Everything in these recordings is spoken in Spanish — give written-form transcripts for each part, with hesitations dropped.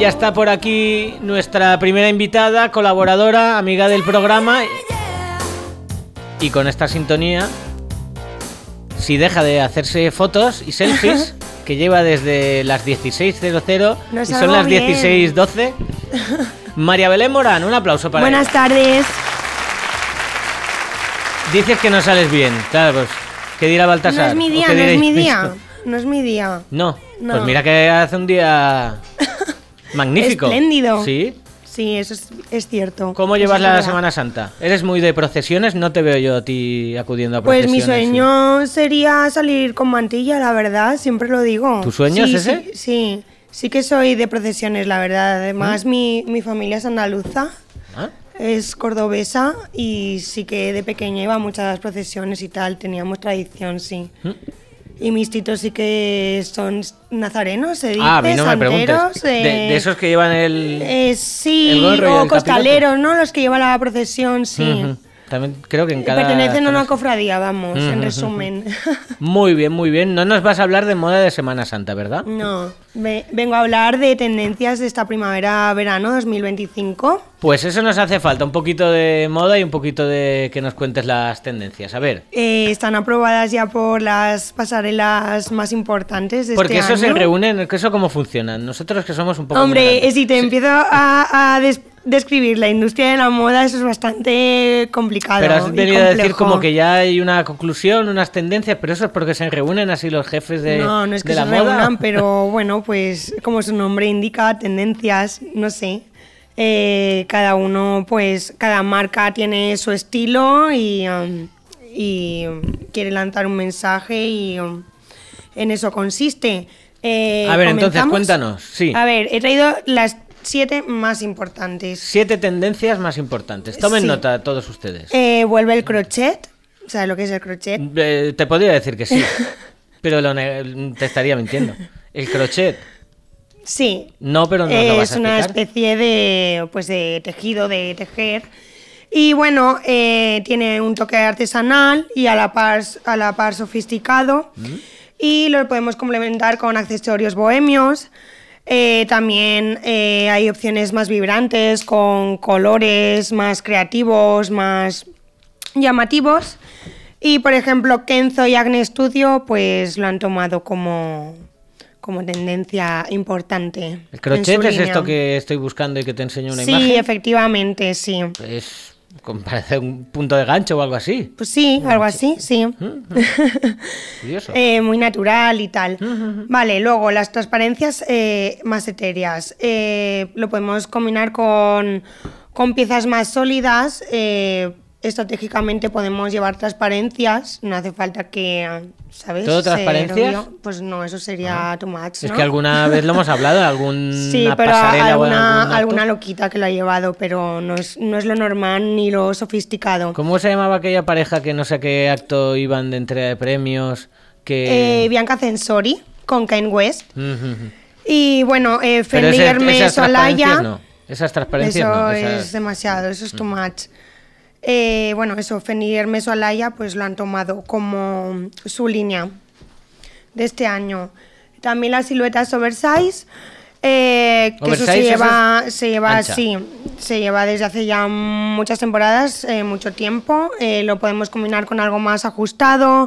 ya está por aquí nuestra primera invitada, colaboradora, amiga del programa. Y con esta sintonía, si deja de hacerse fotos y selfies, que lleva desde las 16:00 y son las 16:12. María Belén Morán, un aplauso para ella. Buenas tardes. Dices que no sales bien, claro, pues, ¿qué dirá Baltasar? No es mi día, no es mi día. No es mi día. No, pues mira que hace un día magnífico. Espléndido. Sí. Sí, eso es cierto. ¿Cómo llevas la Semana Santa? ¿Eres muy de procesiones? No te veo yo a ti acudiendo a pues procesiones. Pues mi sueño sería salir con mantilla, la verdad, siempre lo digo. ¿Tu sueño es ese? Sí que soy de procesiones, la verdad. Además, mi familia es andaluza, es cordobesa y sí que de pequeña iba a muchas procesiones y tal, teníamos tradición, sí. Y mis titos sí que son nazarenos, se dice, a mí no me santeros. preguntes. De esos que llevan el sí, el gorro y o el costaleros, ¿no? Los que llevan la procesión, sí. También creo que en cada... Pertenecen a una cofradía, vamos, en resumen. Muy bien, muy bien. No nos vas a hablar de moda de Semana Santa, ¿verdad? No, vengo a hablar de tendencias de esta primavera-verano 2025. Pues eso nos hace falta, un poquito de moda y un poquito de que nos cuentes las tendencias. A ver. Están aprobadas ya por las pasarelas más importantes de porque este eso año. se reúnen, ¿eso cómo funciona? Nosotros que somos un poco... Hombre, si te empiezo a describir la industria de la moda, eso es bastante complicado. Pero has venido y a decir como que ya hay una conclusión, unas tendencias, pero eso es porque se reúnen así los jefes de la moda. No es que se reúnan, pero bueno, pues como su nombre indica, tendencias, no sé. Cada uno, pues cada marca tiene su estilo y quiere lanzar un mensaje y en eso consiste. A ver, entonces cuéntanos. Sí. A ver, he traído las 7 más importantes. 7 tendencias más importantes. Tomen nota todos ustedes. Vuelve el crochet. ¿Sabes lo que es el crochet? Te podría decir que sí, pero te estaría mintiendo. El crochet. Sí. No, pero no lo vas a explicar. Es una especie de tejido, de tejer. Y bueno, tiene un toque artesanal y a la par sofisticado. Y lo podemos complementar con accesorios bohemios. También hay opciones más vibrantes, con colores más creativos, más llamativos. Y por ejemplo, Kenzo y Acne Studio pues lo han tomado como tendencia importante. ¿El crochet es esto que estoy buscando y que te enseño una imagen? Sí, efectivamente, sí. Parece un punto de gancho o algo así. Pues sí, algo así, sí. Curioso. Muy natural y tal. Vale, luego las transparencias más etéreas. Lo podemos combinar con piezas más sólidas. Estratégicamente podemos llevar transparencias, no hace falta que, ¿sabes? ¿Todo transparencias? Pues no, eso sería too much, ¿no? Es que alguna vez lo hemos hablado, alguna sí, pero pasarela alguna loquita que lo ha llevado, pero no es lo normal ni lo sofisticado. ¿Cómo se llamaba aquella pareja que no sé qué acto iban de entrega de premios? Bianca Censori con Kanye West. Y bueno, Fendi Pero Hermes Olaya. No. Esas transparencias no. Eso es demasiado, eso es too much. Bueno, eso, Fendi y Hermes Olaya pues lo han tomado como su línea de este año. También las siluetas oversize, que eso se lleva así, se lleva desde hace ya muchas temporadas, mucho tiempo. Lo podemos combinar con algo más ajustado,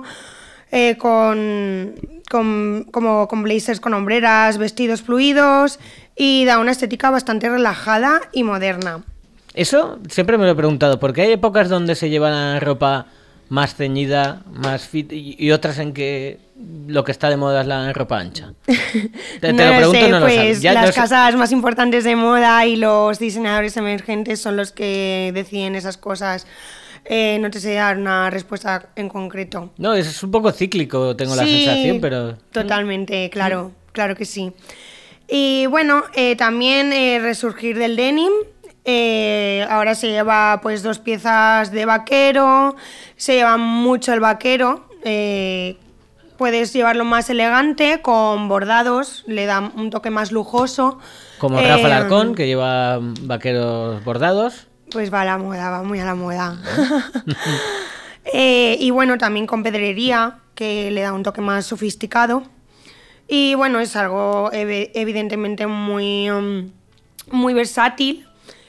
con blazers con hombreras, vestidos fluidos y da una estética bastante relajada y moderna. Eso siempre me lo he preguntado, porque hay épocas donde se lleva la ropa más ceñida, más fit, y otras en que lo que está de moda es la ropa ancha. Te lo pregunto, no lo sabes. Las casas más importantes de moda y los diseñadores emergentes son los que deciden esas cosas. No te sé dar una respuesta en concreto. No, es un poco cíclico, tengo la sensación, pero... Totalmente, claro, claro que sí. Y bueno, también resurgir del denim. Ahora se lleva pues 2 piezas de vaquero, se lleva mucho el vaquero, puedes llevarlo más elegante con bordados, le da un toque más lujoso. Como Rafa Alarcón, que lleva vaqueros bordados. Pues va a la moda, va muy a la moda. Y bueno, también con pedrería, que le da un toque más sofisticado. Y bueno, es algo evidentemente muy muy versátil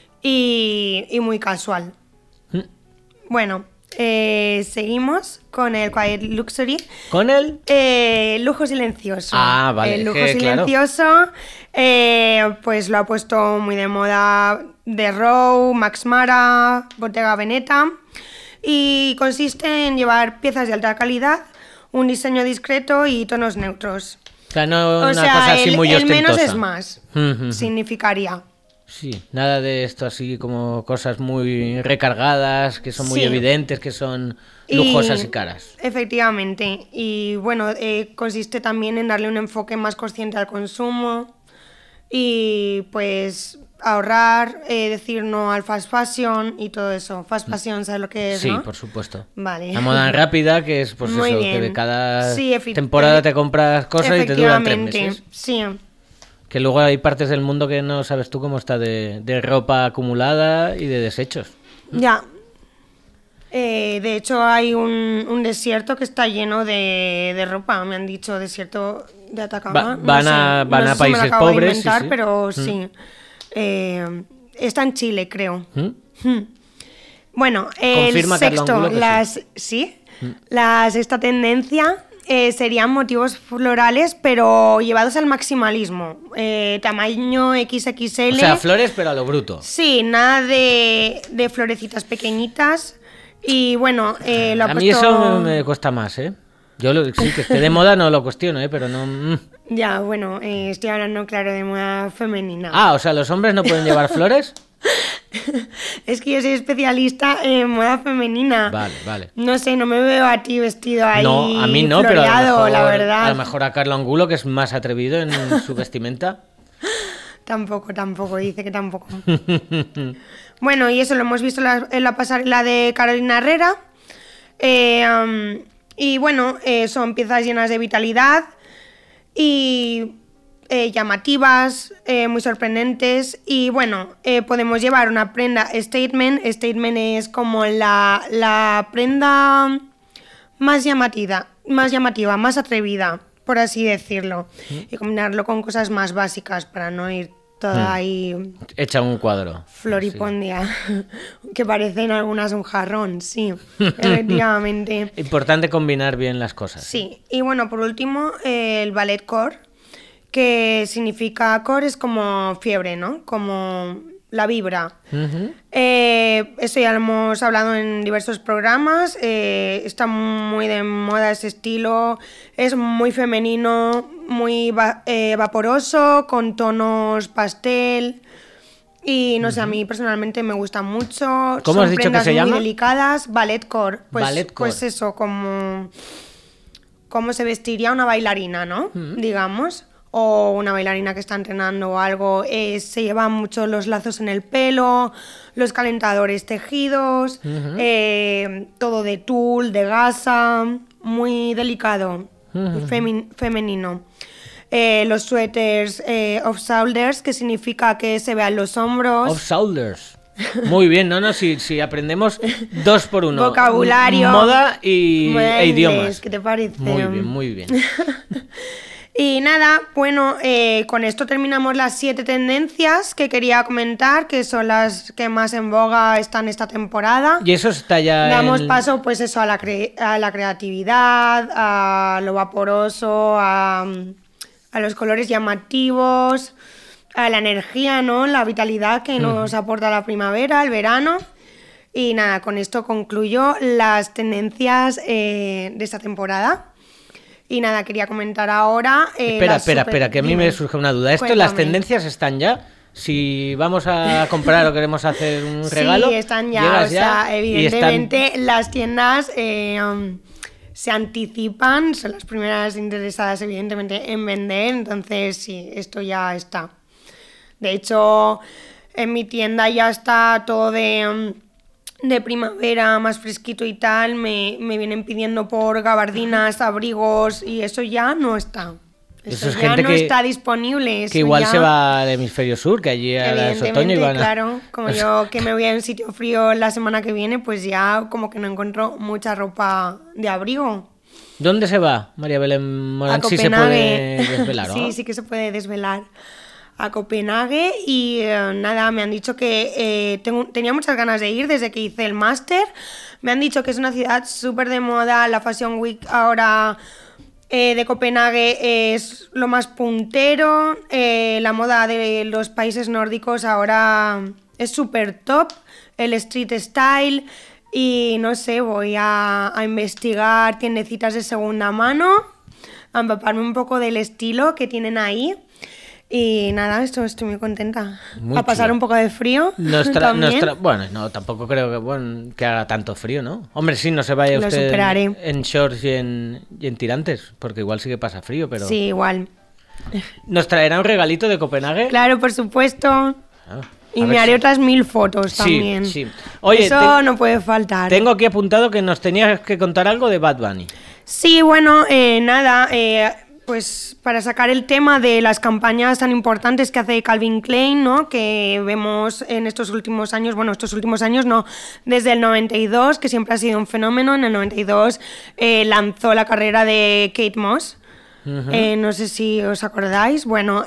y muy casual. Bueno, seguimos con el Quiet Luxury. ¿Con el? Lujo silencioso. Ah, vale. El lujo silencioso, pues lo ha puesto muy de moda The Row, Max Mara, Bottega Veneta. Y consiste en llevar piezas de alta calidad, un diseño discreto y tonos neutros. O sea, no una cosa así muy el ostentosa. menos es más, significaría. Sí, nada de esto así como cosas muy recargadas, que son muy evidentes, que son lujosas y caras. Efectivamente. Y bueno, consiste también en darle un enfoque más consciente al consumo y pues ahorrar, decir no al fast fashion y todo eso. Fast fashion, ¿sabes lo que es? Sí, ¿no? por supuesto. Vale. La moda rápida, que es pues Muy eso, bien. que de cada Sí, temporada te compras cosas y te duran 3 meses. Sí. Que luego hay partes del mundo que no sabes tú cómo está de ropa acumulada y de desechos. Ya. De hecho, hay un desierto que está lleno de ropa, me han dicho, desierto de Atacama. Van a países me lo acabo pobres. De inventar, sí. Pero sí. Está en Chile, creo. Bueno, Confirma el sexto, Carlo Angulo que la sexta tendencia serían motivos florales, pero llevados al maximalismo. Tamaño XXL. O sea, flores, pero a lo bruto. Sí, nada de florecitas pequeñitas. Y bueno, lo ha a mí puesto... eso me cuesta más, ¿eh? Yo sí, que esté de moda no lo cuestiono, ¿eh? Pero no... Ya, bueno, estoy hablando, claro, de moda femenina. Ah, o sea, ¿los hombres no pueden llevar flores? Es que yo soy especialista en moda femenina. Vale. No sé, no me veo a ti vestido ahí. No, a mí no, pero la verdad. a lo mejor a Carlo Angulo, que es más atrevido en su vestimenta. Tampoco, dice que tampoco. Bueno, y eso lo hemos visto en la pasarela de Carolina Herrera. Y bueno, son piezas llenas de vitalidad y llamativas, muy sorprendentes. Y bueno, podemos llevar una prenda statement. Statement es como la prenda más llamativa, más atrevida, por así decirlo. Y combinarlo con cosas más básicas para no ir toda ahí... Echa un cuadro. Floripondia, que parecen algunas un jarrón, sí, efectivamente. Importante combinar bien las cosas. Sí, y bueno, por último, el ballet core, que significa core es como fiebre, ¿no? Como la vibra. Eso ya lo hemos hablado en diversos programas. Está muy de moda ese estilo. Es muy femenino, muy vaporoso, con tonos pastel. Y no sé, a mí personalmente me gusta mucho. ¿Cómo has dicho que se llama? Muy delicadas. Ballet core. Ballet core. Pues eso, como se vestiría una bailarina, ¿no? Digamos. O una bailarina que está entrenando o algo. Se llevan mucho los lazos en el pelo, los calentadores tejidos, todo de tul, de gasa, muy delicado, femenino. Los suéteres off-shoulders, que significa que se vean los hombros. Off-shoulders. Muy bien, no, si aprendemos 2 por 1. Vocabulario. Moda e idiomas. ¿Qué te parece? Muy bien. Y nada, bueno, con esto terminamos las 7 tendencias que quería comentar, que son las que más en boga están esta temporada. Y eso está ya Damos paso, pues eso, a la creatividad, a lo vaporoso, a los colores llamativos, a la energía, ¿no? La vitalidad que nos aporta la primavera, el verano. Y nada, con esto concluyo las tendencias de esta temporada. Y nada, quería comentar ahora... Espera, que a mí me surge una duda. ¿Esto, las tendencias están ya? Si vamos a comprar o queremos hacer un regalo... Sí, están ya, o sea, evidentemente las tiendas se anticipan, son las primeras interesadas evidentemente en vender, entonces sí, esto ya está. De hecho, en mi tienda ya está todo de primavera, más fresquito y tal, me vienen pidiendo por gabardinas, abrigos y eso ya no está. Eso es ya gente no está disponible. Eso que igual ya... se va al hemisferio sur, que allí ahora es otoño y van a... Claro, como yo que me voy a un sitio frío la semana que viene, pues ya como que no encuentro mucha ropa de abrigo. ¿Dónde se va, María Belén Morán? A Sí se puede desvelar, ¿no? Sí que se puede desvelar. a Copenhague y nada, me han dicho que tenía muchas ganas de ir desde que hice el máster. Me han dicho que es una ciudad súper de moda, la Fashion Week ahora de Copenhague es lo más puntero, la moda de los países nórdicos ahora es súper top, el street style y no sé, voy a investigar tiendecitas de segunda mano, a empaparme un poco del estilo que tienen ahí. Y nada, estoy muy contenta. Muy a pasar chulo. un poco de frío. También. Bueno, no, tampoco creo que haga tanto frío, ¿no? Hombre, sí, no se vaya Lo usted superaré. en shorts y en tirantes, porque igual sí que pasa frío, pero... Sí, igual. ¿Nos traerá un regalito de Copenhague? Claro, por supuesto. Ah, Y a me ver haré si- otras 1000 fotos Sí, también. sí. Oye, eso no puede faltar. Tengo aquí apuntado que nos tenías que contar algo de Bad Bunny. Sí, bueno, nada, pues para sacar el tema de las campañas tan importantes que hace Calvin Klein, ¿no? Que vemos en estos últimos años, bueno, estos últimos años no, desde el 92, que siempre ha sido un fenómeno. En el 92 lanzó la carrera de Kate Moss. No sé si os acordáis. Bueno,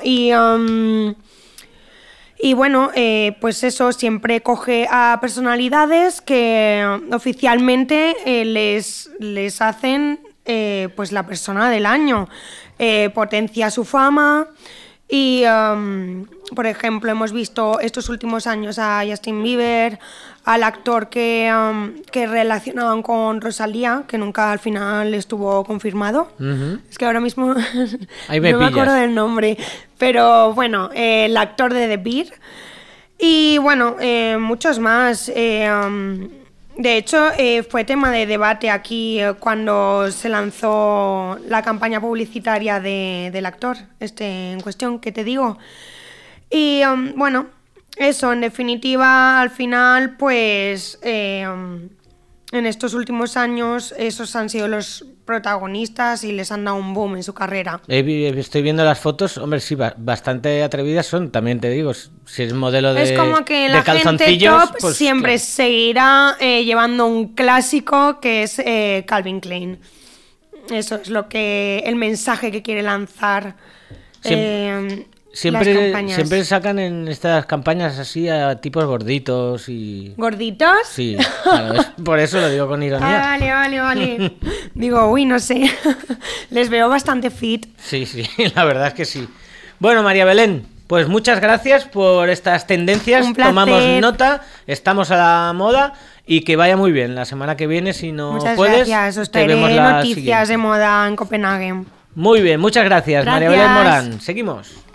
y bueno, pues eso, siempre coge a personalidades que oficialmente les hacen pues la persona del año. Potencia su fama y, por ejemplo, hemos visto estos últimos años a Justin Bieber, al actor que relacionaban con Rosalía, que nunca al final estuvo confirmado. Es que ahora mismo Ahí me no me acuerdo pillas. del nombre, pero bueno, el actor de The Bear. Y bueno, muchos más. De hecho, fue tema de debate aquí cuando se lanzó la campaña publicitaria del actor en cuestión, que te digo. Y bueno, eso, en definitiva, al final, pues en estos últimos años esos han sido los protagonistas y les han dado un boom en su carrera. Estoy viendo las fotos, hombre, sí, bastante atrevidas son, también te digo, si es modelo de Es como que de la gente calzoncillos, top pues, siempre claro. seguirá llevando un clásico que es Calvin Klein. Eso es el mensaje que quiere lanzar las campañas. Siempre sacan en estas campañas así a tipos gorditos y... ¿Gorditos? Sí, claro, por eso lo digo con ironía. Vale. Digo, uy, no sé. Les veo bastante fit. Sí, la verdad es que sí. Bueno, María Belén, pues muchas gracias por estas tendencias. Un placer. Tomamos nota, estamos a la moda y que vaya muy bien. La semana que viene, si no Muchas puedes, gracias. Os te vemos traeré la noticias siguiente. de moda en Copenhague. Muy bien, muchas gracias, María Belén Gracias. Morán. Seguimos.